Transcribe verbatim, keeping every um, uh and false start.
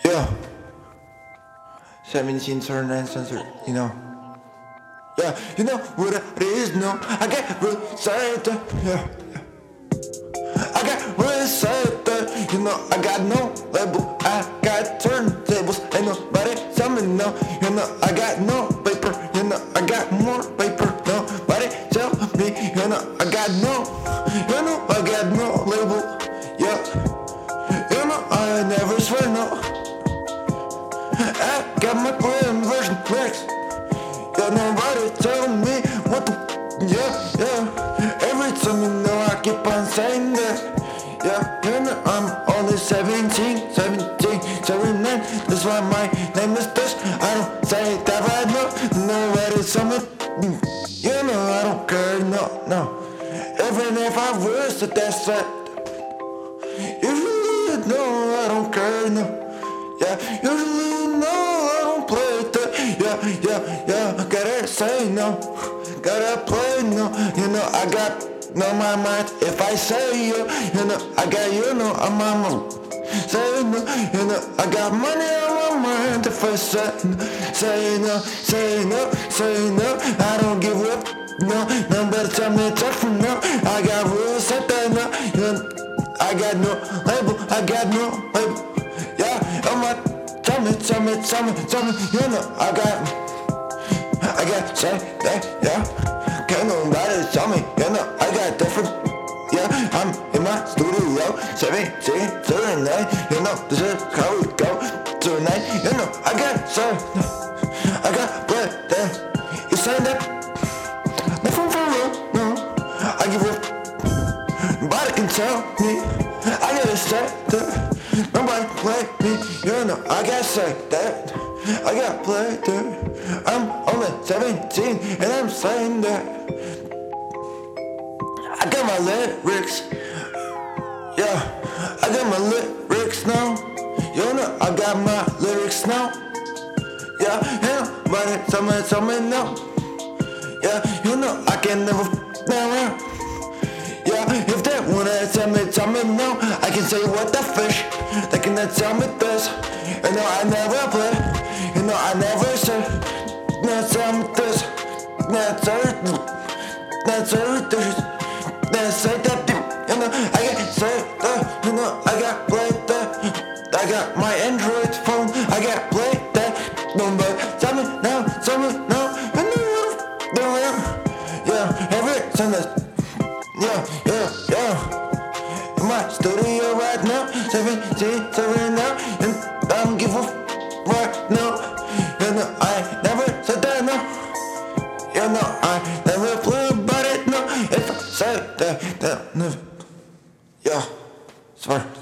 Yeah, seventeen turn and sensor, you know. Yeah, you know what it is, no. I get real excited, yeah. I got real excited, you know. I got no label, I got turntables, ain't nobody tell me no. You know, I got no paper, you know. I got more paper, nobody tell me, you know. I got no, you know. I got no label, yeah. You know, I never swear no. I got my grand version lyrics. Yeah, nobody tell me what the, yeah, yeah. Every time you know I keep on saying that. Yeah, you know I'm only seventeen, seventeen, seventy-nine. That's why my name is this. I don't say that right now. Nobody tell me, you know I don't care, no, no. Even if I wish that that's it. Usually, no, I don't care, no. Yeah, usually no, I don't play that. Yeah, yeah, yeah, gotta say no, gotta play no. You know, I got no my mind. If I say you, you know, I got you know, I'm on my say no. You know, I got money on my mind. If I say no, say no, say no, say no, I don't give up. No, nobody tell me tough no. I got rules set that no. You know, I got no label, I got no label. Yeah, I'm like, tell me, tell me, tell me, tell me, you know, I got, I got, say that, yeah, can't nobody tell me, you know, I got different, yeah, I'm in my studio, seventeen, tonight, you know, this is how we go tonight, you know, I got, say, I got, but then, you say that, nothing for real, no, I give up, nobody can tell me, I gotta say that. Nobody play me, you know, I gotta say that. I got played there. I'm only seventeen and I'm saying that. I got my lyrics. Yeah, I got my lyrics now. You know, I got my lyrics now. Yeah, yeah, but tell me, tell me no. Yeah, you know, I can never never. Yeah, if they wanna tell me, tell me no. I can say what the fish. They cannot tell me this. You know I never play. You know I never say. Not tell me this. Not tell it. Not tell it this. Not say that. You know I can say that. You know I got play that. I got my Android phone. I got play that. Nobody tell me now. Tell me now. You know yeah, every time that. Yeah, yeah, yeah. In my studio right now, seventeen, seven now, and I don't give a f right now. You know, I never said that, no. You know, I never play about it, no. If I say that, that, never. Yeah, sorry.